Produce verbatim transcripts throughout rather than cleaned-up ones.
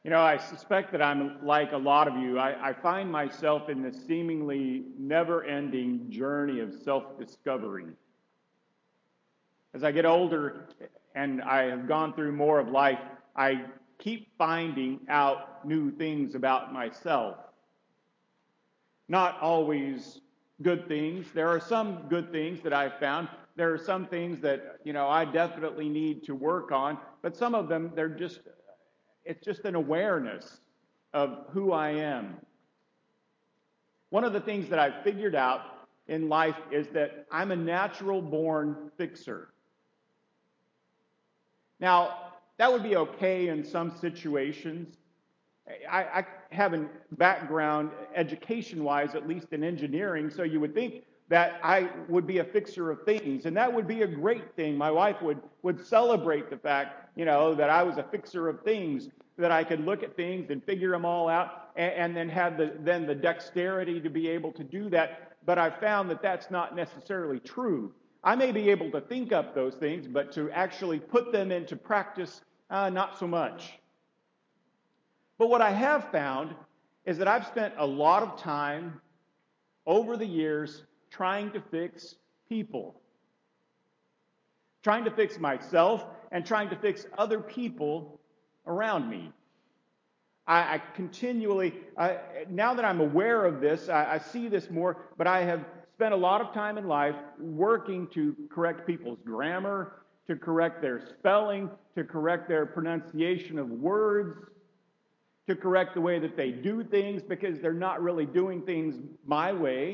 You know, I suspect that I'm like a lot of you. I, I find myself in this seemingly never ending journey of self discovery. As I get older and I have gone through more of life, I keep finding out new things about myself. Not always good things. There are some good things that I've found. There are some things that, you know, I definitely need to work on, but some of them, they're just, it's just an awareness of who I am. One of the things that I've figured out in life is that I'm a natural born fixer. Now, that would be okay in some situations. I, I have a background, education-wise, at least in engineering, so you would think that I would be a fixer of things, and that would be a great thing. My wife would, would celebrate the fact, you know, that I was a fixer of things, that I could look at things and figure them all out, and, and then have the, then the dexterity to be able to do that. But I've found that that's not necessarily true. I may be able to think up those things, but to actually put them into practice, uh, not so much. But what I have found is that I've spent a lot of time over the years trying to fix people, trying to fix myself and trying to fix other people around me. I, I continually, I, now that I'm aware of this, I, I see this more, but I have spent a lot of time in life working to correct people's grammar, to correct their spelling, to correct their pronunciation of words, to correct the way that they do things because they're not really doing things my way.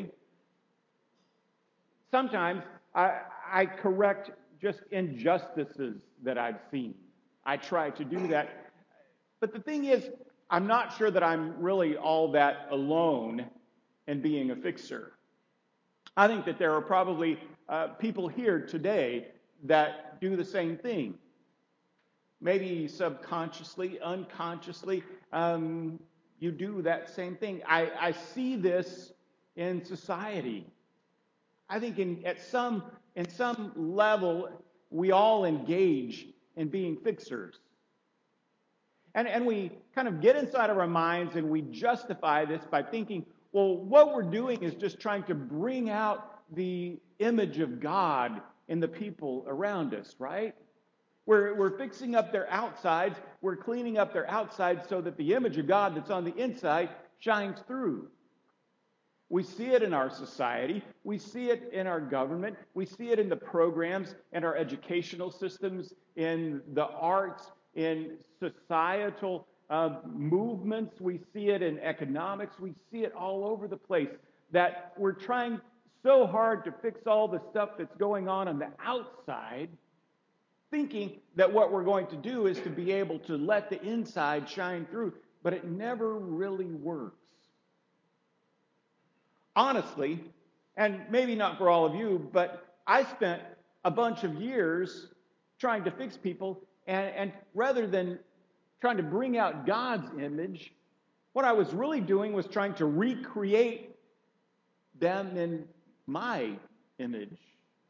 Sometimes I, I correct just injustices that I've seen. I try to do that. But the thing is, I'm not sure that I'm really all that alone in being a fixer. I think that there are probably uh, people here today that do the same thing. Maybe subconsciously, unconsciously, um, you do that same thing. I, I see this in society. I think in at some in some level we all engage in being fixers. And and we kind of get inside of our minds and we justify this by thinking, well, what we're doing is just trying to bring out the image of God in the people around us, right? We're, we're fixing up their outsides. We're cleaning up their outsides so that the image of God that's on the inside shines through. We see it in our society. We see it in our government. We see it in the programs and our educational systems, in the arts, in societal uh, movements. We see it in economics. We see it all over the place, that we're trying so hard to fix all the stuff that's going on on the outside, thinking that what we're going to do is to be able to let the inside shine through, but it never really works. Honestly, and maybe not for all of you, but I spent a bunch of years trying to fix people, and, and rather than trying to bring out God's image, what I was really doing was trying to recreate them in my image.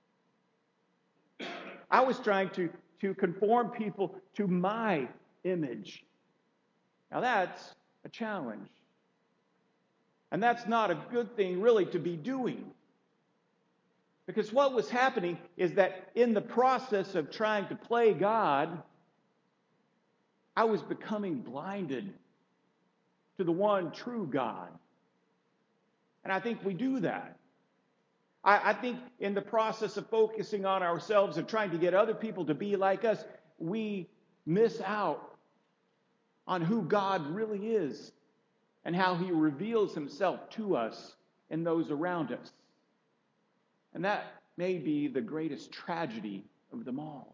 I was trying to, to conform people to my image. Now that's a challenge. And that's not a good thing really to be doing. Because what was happening is that in the process of trying to play God, I was becoming blinded to the one true God. And I think we do that. I, I think in the process of focusing on ourselves and trying to get other people to be like us, we miss out on who God really is and how he reveals himself to us and those around us. And that may be the greatest tragedy of them all.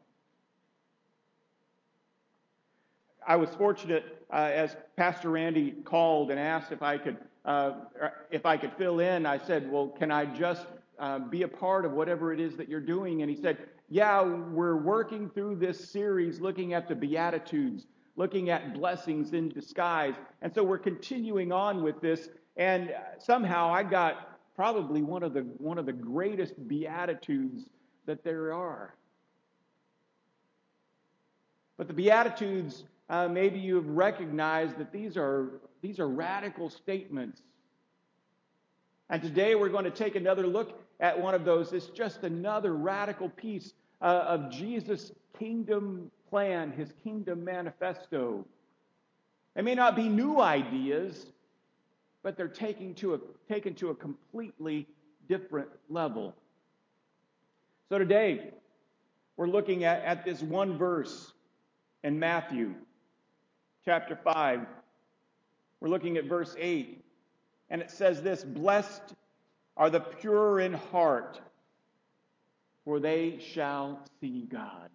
I was fortunate uh, as Pastor Randy called and asked if I could uh, if I could fill in. I said, "Well, can I just uh, be a part of whatever it is that you're doing?" And he said, "Yeah, we're working through this series, looking at the Beatitudes, looking at blessings in disguise, and so we're continuing on with this. And somehow I got probably one of the one of the greatest Beatitudes that there are." But the Beatitudes Uh, maybe you've recognized that these are, these are radical statements. And today we're going to take another look at one of those. It's just another radical piece uh, of Jesus' kingdom plan, his kingdom manifesto. They may not be new ideas, but they're taken to a, taken to a completely different level. So today, we're looking at, at this one verse in Matthew chapter five. We're looking at verse eight, and it says this: "Blessed are the pure in heart, for they shall see God."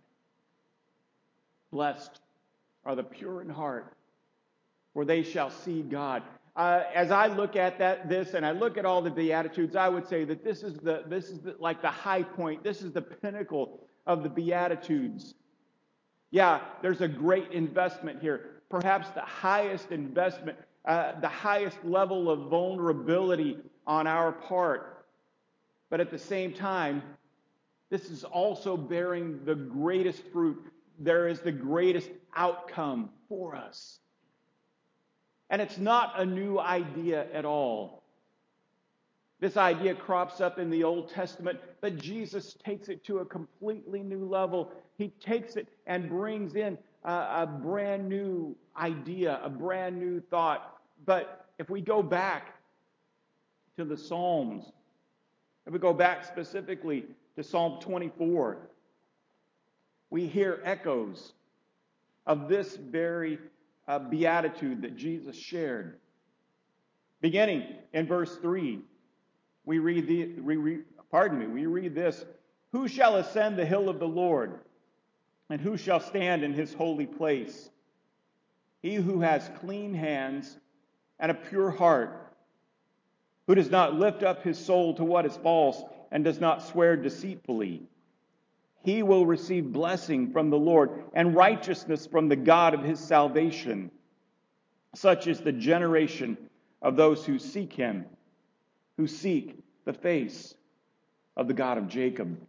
Blessed are the pure in heart, for they shall see God. Uh, as I look at that, this, and I look at all the Beatitudes, I would say that this is the this is the, like the high point. This is the pinnacle of the Beatitudes. Yeah, there's a great investment here. Perhaps the highest investment, uh, the highest level of vulnerability on our part. But at the same time, this is also bearing the greatest fruit. There is the greatest outcome for us. And it's not a new idea at all. This idea crops up in the Old Testament, but Jesus takes it to a completely new level. He takes it and brings in a, a brand new idea, a brand new thought. But if we go back to the Psalms, if we go back specifically to Psalm twenty-four, we hear echoes of this very uh, beatitude that Jesus shared. Beginning in verse three, we read the we read, pardon me, we read this: "Who shall ascend the hill of the Lord, and who shall stand in his holy place? He who has clean hands and a pure heart, who does not lift up his soul to what is false and does not swear deceitfully. He will receive blessing from the Lord and righteousness from the God of his salvation. Such is the generation of those who seek him, who seek the face of the God of Jacob."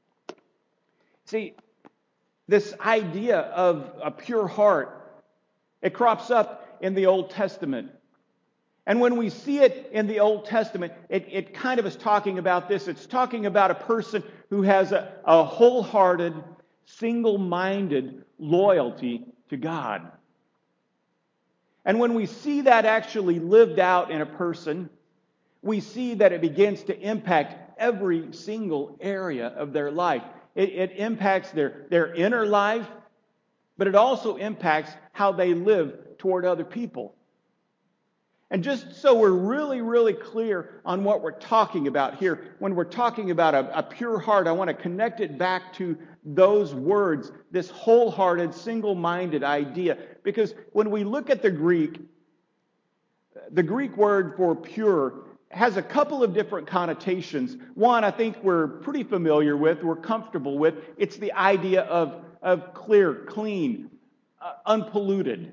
See, this idea of a pure heart, it crops up in the Old Testament. And when we see it in the Old Testament, it, it kind of is talking about this. It's talking about a person who has a, a wholehearted, single-minded loyalty to God. And when we see that actually lived out in a person, we see that it begins to impact every single area of their life. It, it impacts their, their inner life, but it also impacts how they live toward other people. And just so we're really, really clear on what we're talking about here, when we're talking about a, a pure heart, I want to connect it back to those words, this wholehearted, single-minded idea. Because when we look at the Greek, the Greek word for pure has a couple of different connotations. One, I think we're pretty familiar with, we're comfortable with. It's the idea of, of clear, clean, uh, unpolluted.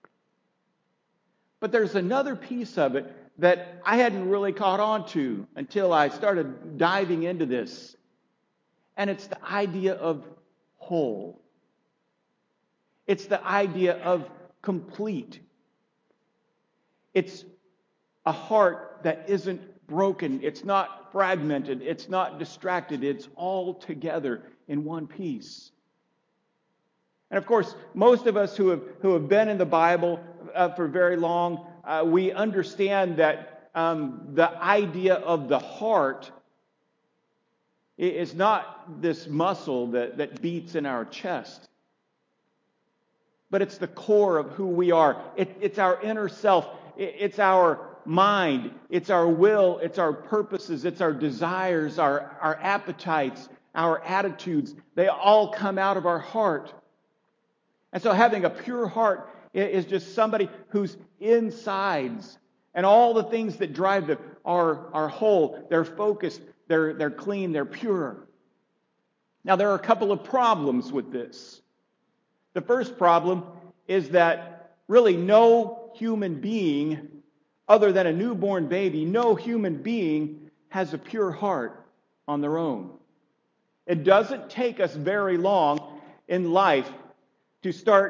But there's another piece of it that I hadn't really caught on to until I started diving into this. And it's the idea of whole. It's the idea of complete. It's a heart that isn't broken. It's not fragmented. It's not distracted. It's all together in one piece. And of course, most of us who have who have been in the Bible uh, for very long, uh, we understand that um, the idea of the heart is not this muscle that, that beats in our chest, but it's the core of who we are. It, it's our inner self. It, it's our mind. It's our will. It's our purposes. It's our desires, our, our appetites, our attitudes. They all come out of our heart. And so having a pure heart is just somebody whose insides and all the things that drive them are, are whole, they're focused, they're, they're clean, they're pure. Now, there are a couple of problems with this. The first problem is that really no human being, other than a newborn baby, no human being has a pure heart on their own. It doesn't take us very long in life to start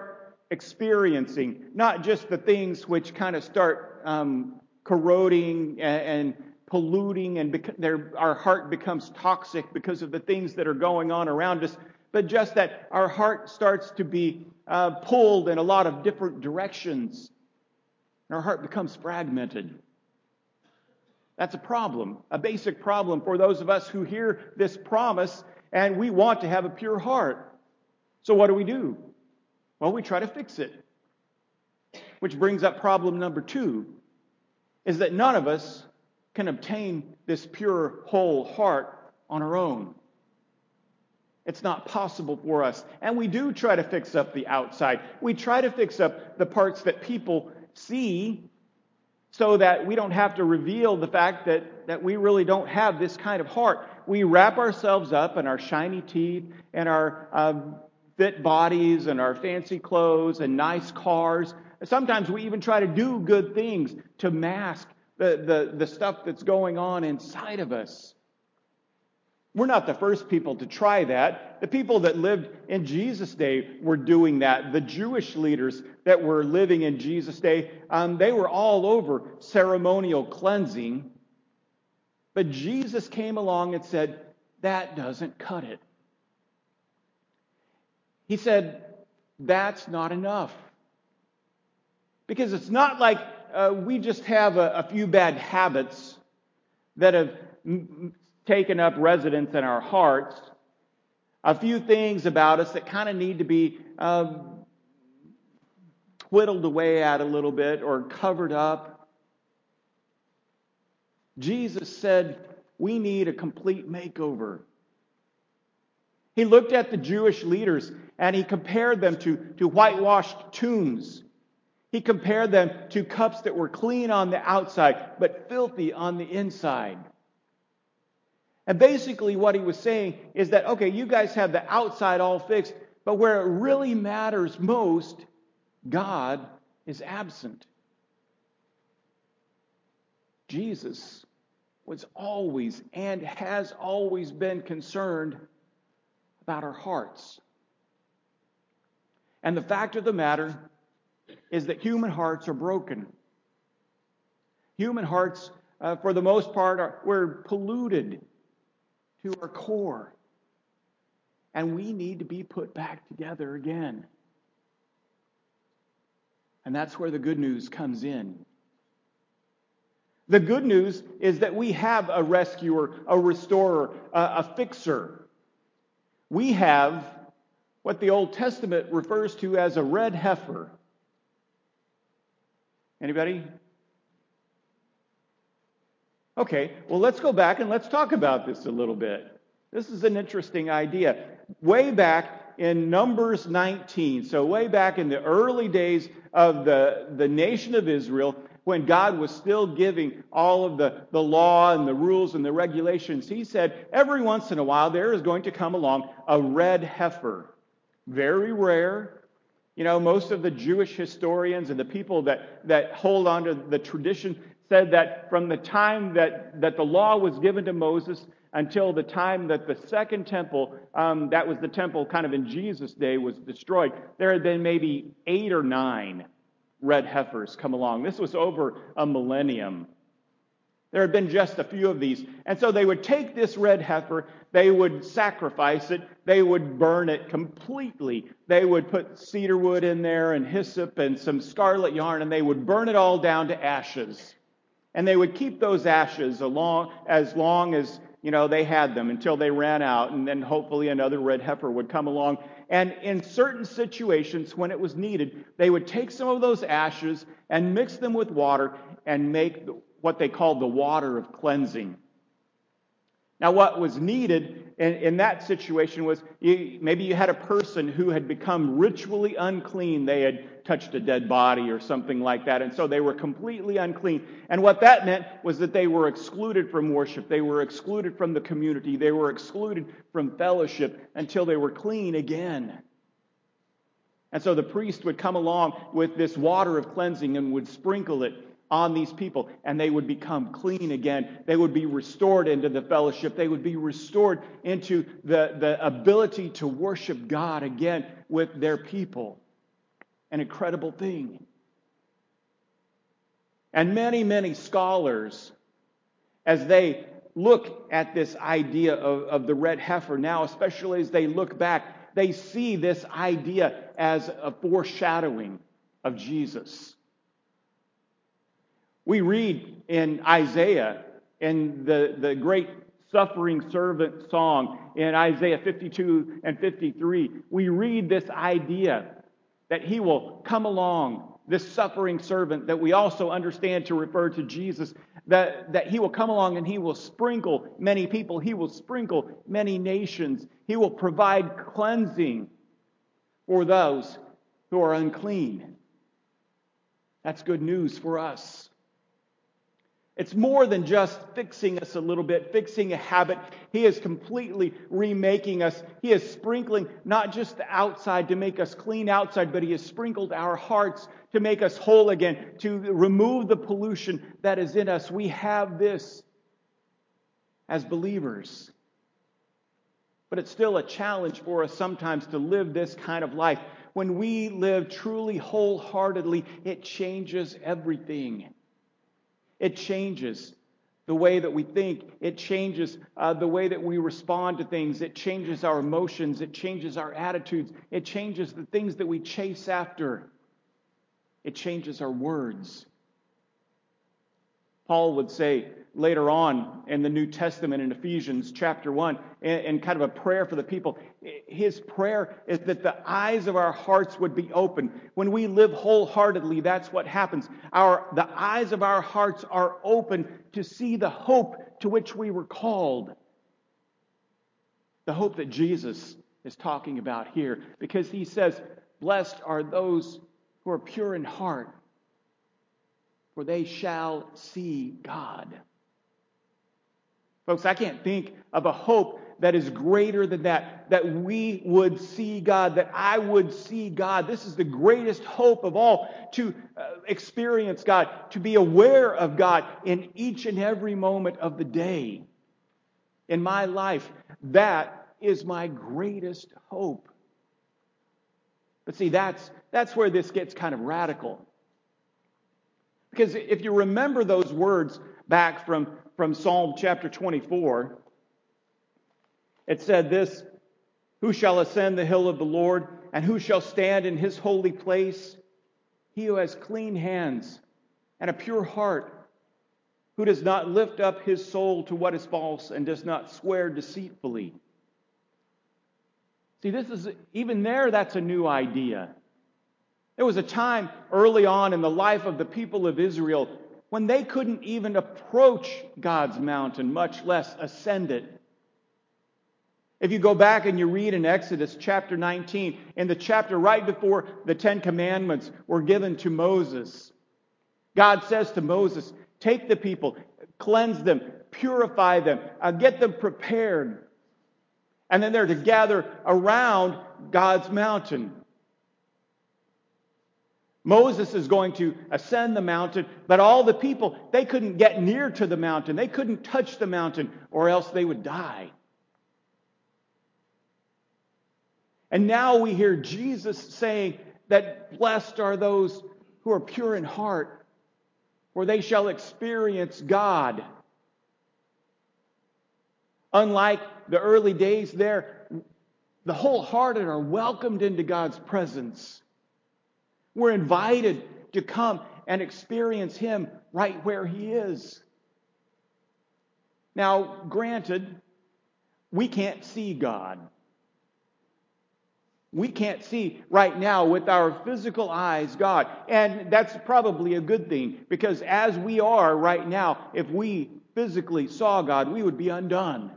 experiencing, not just the things which kind of start um, corroding and, and polluting, and bec- their, our heart becomes toxic because of the things that are going on around us, but just that our heart starts to be uh, pulled in a lot of different directions. And our heart becomes fragmented. That's a problem, a basic problem for those of us who hear this promise and we want to have a pure heart. So what do we do? Well, we try to fix it. Which brings up problem number two, is that none of us can obtain this pure, whole heart on our own. It's not possible for us. And we do try to fix up the outside. We try to fix up the parts that people see so that we don't have to reveal the fact that, that we really don't have this kind of heart. We wrap ourselves up in our shiny teeth and our um, fit bodies and our fancy clothes and nice cars. Sometimes we even try to do good things to mask the, the, the stuff that's going on inside of us. We're not the first people to try that. The people that lived in Jesus' day were doing that. The Jewish leaders that were living in Jesus' day, um, they were all over ceremonial cleansing. But Jesus came along and said, that doesn't cut it. He said, that's not enough. Because it's not like uh, we just have a, a few bad habits that have m- taken up residence in our hearts. A few things about us that kind of need to be um, whittled away at a little bit or covered up. Jesus said, we need a complete makeover. He looked at the Jewish leaders and he compared them to, to whitewashed tombs. He compared them to cups that were clean on the outside, but filthy on the inside. And basically what he was saying is that, okay, you guys have the outside all fixed, but where it really matters most, God is absent. Jesus was always and has always been concerned about our hearts. And the fact of the matter is that human hearts are broken. Human hearts, uh, for the most part, are we're polluted to our core. And we need to be put back together again. And that's where the good news comes in. The good news is that we have a rescuer, a restorer, a, a fixer. We have what the Old Testament refers to as a red heifer. Anybody? Okay, well, let's go back and let's talk about this a little bit. This is an interesting idea. Way back in Numbers nineteen, so way back in the early days of the, the nation of Israel, when God was still giving all of the, the law and the rules and the regulations, he said, every once in a while there is going to come along a red heifer. Very rare. You know, most of the Jewish historians and the people that, that hold on to the tradition said that from the time that, that the law was given to Moses until the time that the second temple, um, that was the temple kind of in Jesus' day, was destroyed, there had been maybe eight or nine red heifers come along. This was over a millennium. There had been just a few of these. And so they would take this red heifer, they would sacrifice it, they would burn it completely. They would put cedar wood in there and hyssop and some scarlet yarn, and they would burn it all down to ashes. And they would keep those ashes along as long as, you know, they had them until they ran out, and then hopefully another red heifer would come along. And in certain situations when it was needed, they would take some of those ashes and mix them with water and make what they called the water of cleansing. Now, what was needed in, in that situation was you, maybe you had a person who had become ritually unclean. They had touched a dead body or something like that, and so they were completely unclean. And what that meant was that they were excluded from worship. They were excluded from the community. They were excluded from fellowship until they were clean again. And so the priest would come along with this water of cleansing and would sprinkle it on these people, and they would become clean again. They would be restored into the fellowship. They would be restored into the, the ability to worship God again with their people. an incredible thing. And many, many scholars, as they look at this idea of, of the red heifer now, especially as they look back, they see this idea as a foreshadowing of Jesus. We read in Isaiah, in the, the great suffering servant song, in Isaiah fifty-two and fifty-three, we read this idea that he will come along, this suffering servant that we also understand to refer to Jesus, that, that he will come along and he will sprinkle many people, he will sprinkle many nations, he will provide cleansing for those who are unclean. That's good news for us. It's more than just fixing us a little bit, fixing a habit. He is completely remaking us. He is sprinkling not just the outside to make us clean outside, but He has sprinkled our hearts to make us whole again, to remove the pollution that is in us. We have this as believers. But it's still a challenge for us sometimes to live this kind of life. When we live truly wholeheartedly, it changes everything. It changes the way that we think. It changes uh, the way that we respond to things. It changes our emotions. It changes our attitudes. It changes the things that we chase after. It changes our words. Paul would say later on in the New Testament in Ephesians chapter one, and kind of a prayer for the people, his prayer is that the eyes of our hearts would be open. When we live wholeheartedly, that's what happens. Our, the eyes of our hearts are open to see the hope to which we were called. The hope that Jesus is talking about here. Because he says, blessed are those who are pure in heart, for they shall see God. Folks, I can't think of a hope that is greater than that, that we would see God, that I would see God. This is the greatest hope of all, to uh, experience God, to be aware of God in each and every moment of the day. In my life, that is my greatest hope. But see, that's, that's where this gets kind of radical. Because if you remember those words back from, from Psalm chapter twenty-four, it said this, who shall ascend the hill of the Lord, and who shall stand in His holy place? He who has clean hands and a pure heart, who does not lift up his soul to what is false and does not swear deceitfully. See, this is, even there, that's a new idea. There was a time early on in the life of the people of Israel when they couldn't even approach God's mountain, much less ascend it. If you go back and you read in Exodus chapter nineteen, in the chapter right before the Ten Commandments were given to Moses, God says to Moses, take the people, cleanse them, purify them, uh, get them prepared. And then they're to gather around God's mountain. Moses is going to ascend the mountain, but all the people, they couldn't get near to the mountain. They couldn't touch the mountain, or else they would die. And now we hear Jesus saying that blessed are those who are pure in heart, for they shall experience God. Unlike the early days there, the wholehearted are welcomed into God's presence. We're invited to come and experience Him right where He is. Now, granted, we can't see God. We can't see right now with our physical eyes God. And that's probably a good thing, because as we are right now, if we physically saw God, we would be undone.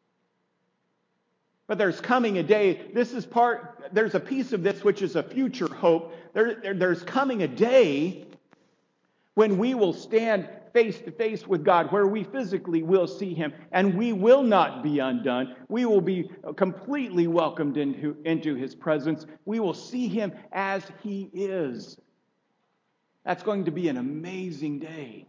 But there's coming a day, this is part, there's a piece of this which is a future hope. There, there, there's coming a day when we will stand face to face with God, where we physically will see Him, and we will not be undone. We will be completely welcomed into, into His presence. We will see Him as He is. That's going to be an amazing day.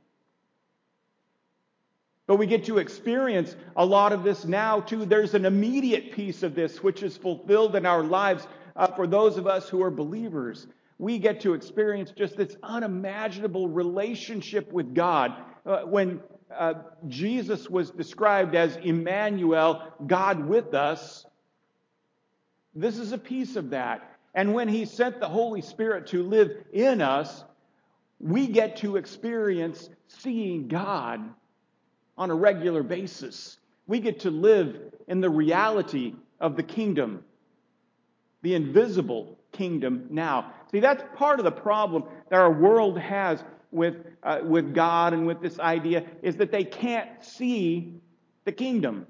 But we get to experience a lot of this now, too. There's an immediate piece of this which is fulfilled in our lives uh, for those of us who are believers. we get to experience just this unimaginable relationship with God. Uh, when uh, Jesus was described as Emmanuel, God with us, this is a piece of that. And when He sent the Holy Spirit to live in us, we get to experience seeing God on a regular basis. We get to live in the reality of the kingdom, the invisible kingdom now. See, that's part of the problem that our world has with, uh, with God and with this idea, is that they can't see the kingdom.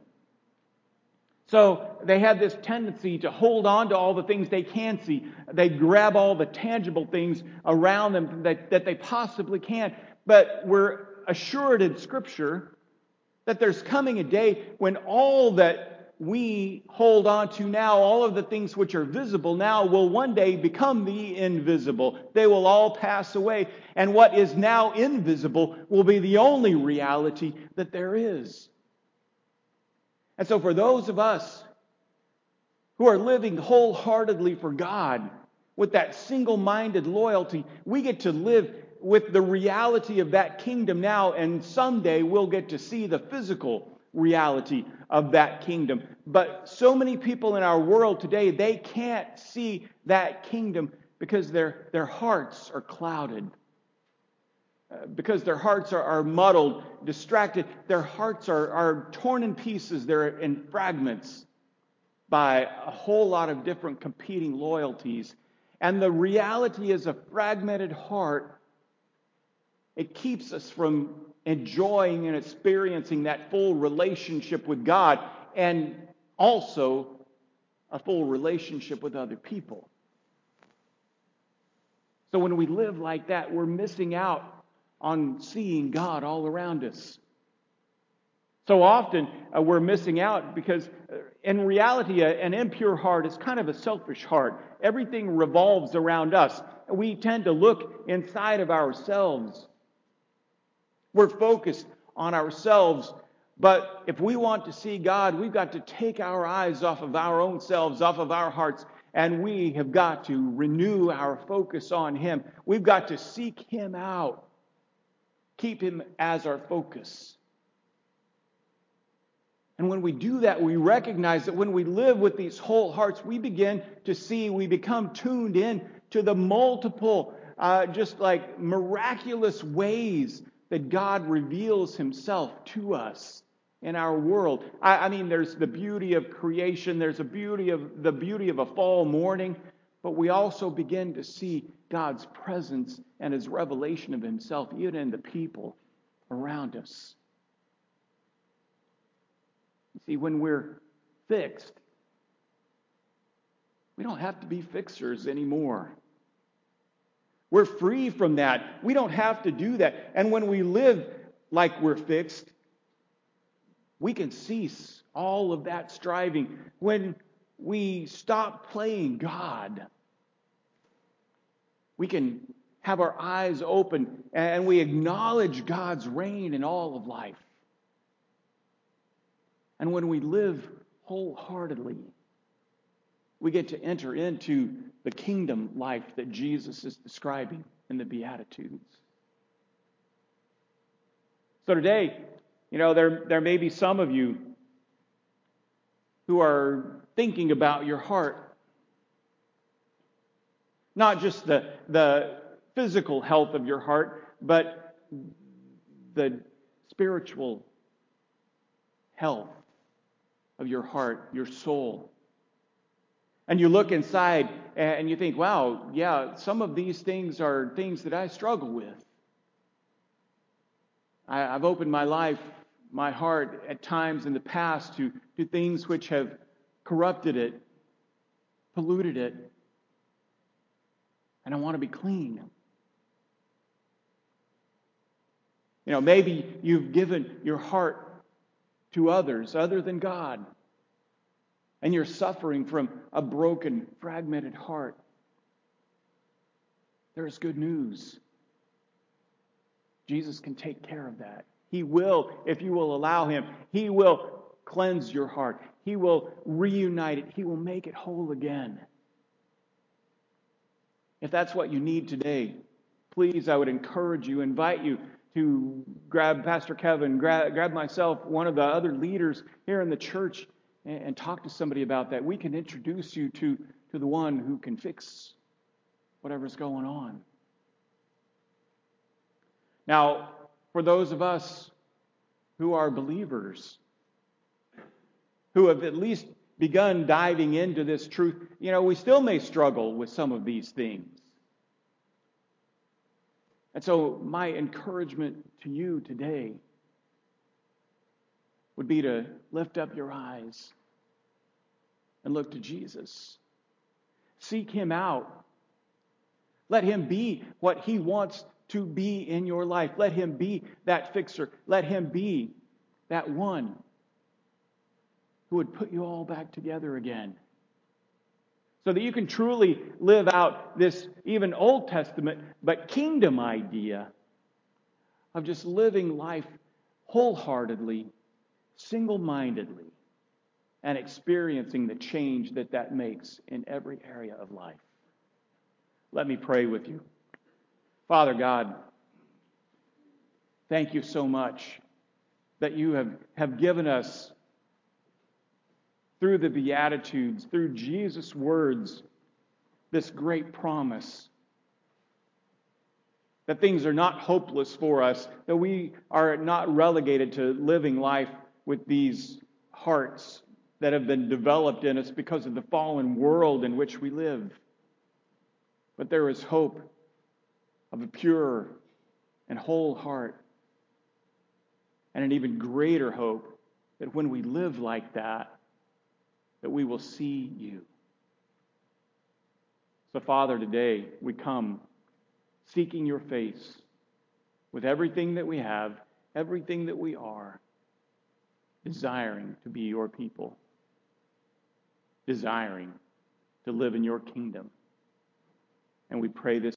So they have this tendency to hold on to all the things they can see. They grab all the tangible things around them that, that they possibly can. But we're assured in Scripture that there's coming a day when all that we hold on to now, all of the things which are visible now, will one day become the invisible. They will all pass away. And what is now invisible will be the only reality that there is. And so for those of us who are living wholeheartedly for God, with that single-minded loyalty, we get to live with the reality of that kingdom now, and someday we'll get to see the physical reality of that kingdom. But so many people in our world today, they can't see that kingdom because their, their hearts are clouded. Uh, because their hearts are, are muddled, distracted. Their hearts are, are torn in pieces. They're in fragments by a whole lot of different competing loyalties. And the reality is a fragmented heart. It keeps us from enjoying and experiencing that full relationship with God, and also a full relationship with other people. So when we live like that, we're missing out on seeing God all around us. So often uh, we're missing out because uh, in reality, uh, an impure heart is kind of a selfish heart. Everything revolves around us. We tend to look inside of ourselves. We're focused on ourselves. But if we want to see God, we've got to take our eyes off of our own selves, off of our hearts, and we have got to renew our focus on Him. We've got to seek Him out. Keep Him as our focus. And when we do that, we recognize that when we live with these whole hearts, we begin to see, we become tuned in to the multiple, uh, just like miraculous ways that God reveals Himself to us in our world. I, I mean, there's the beauty of creation, there's a beauty of the beauty of a fall morning, but we also begin to see God's presence and His revelation of Himself even in the people around us. See, when we're fixed, we don't have to be fixers anymore. We're free from that. We don't have to do that. And when we live like we're fixed, we can cease all of that striving. When we stop playing God, we can have our eyes open and we acknowledge God's reign in all of life. And when we live wholeheartedly, we get to enter into the kingdom life that Jesus is describing in the Beatitudes. So today, you know, there, there may be some of you who are thinking about your heart. Not just the, the physical health of your heart, but the spiritual health of your heart, your soul. And you look inside and you think, wow, yeah, some of these things are things that I struggle with. I, I've opened my life, my heart at times in the past to, to things which have corrupted it, polluted it. And I want to be clean. You know, maybe you've given your heart to others other than God. And you're suffering from a broken, fragmented heart. There's good news. Jesus can take care of that. He will, if you will allow Him. He will cleanse your heart. He will reunite it. He will make it whole again. If that's what you need today, please, I would encourage you, invite you to grab Pastor Kevin, grab, grab myself, one of the other leaders here in the church, and, and talk to somebody about that. We can introduce you to, to the one who can fix whatever's going on. Now, for those of us who are believers, who have at least begun diving into this truth, you know, we still may struggle with some of these things. And so my encouragement to you today would be to lift up your eyes and look to Jesus. Seek Him out. Let Him be what He wants to be in your life. Let Him be that fixer. Let Him be that one who would put you all back together again. So that you can truly live out this even Old Testament but kingdom idea of just living life wholeheartedly, single-mindedly, and experiencing the change that that makes in every area of life. Let me pray with you. Father God, thank you so much that you have, have given us, through the Beatitudes, through Jesus' words, this great promise that things are not hopeless for us, that we are not relegated to living life with these hearts that have been developed in us because of the fallen world in which we live. But there is hope of a pure and whole heart, and an even greater hope that when we live like that, that we will see you. So, Father, today we come seeking your face with everything that we have, everything that we are, desiring to be your people, desiring to live in your kingdom. And we pray this